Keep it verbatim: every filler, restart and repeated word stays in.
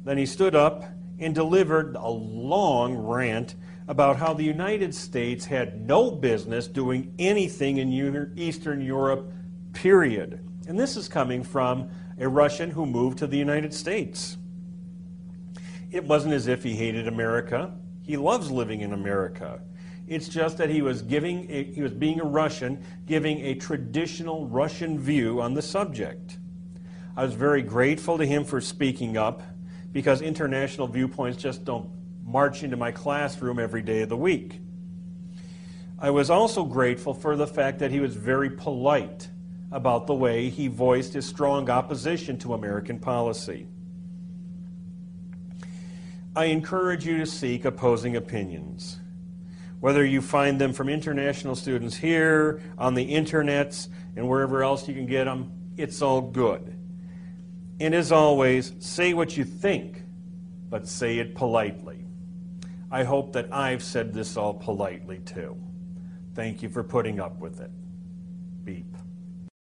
Then he stood up and delivered a long rant about how the United States had no business doing anything in Eastern Europe, period. And this is coming from a Russian who moved to the United States. It wasn't as if he hated America. He loves living in America. It's just that he was giving, a, he was being a Russian, giving a traditional Russian view on the subject. I was very grateful to him for speaking up, because international viewpoints just don't march into my classroom every day of the week. I was also grateful for the fact that he was very polite about the way he voiced his strong opposition to American policy. I encourage you to seek opposing opinions. Whether you find them from international students here, on the internets, and wherever else you can get them, it's all good. And as always, say what you think, but say it politely. I hope that I've said this all politely too. Thank you for putting up with it. Beep.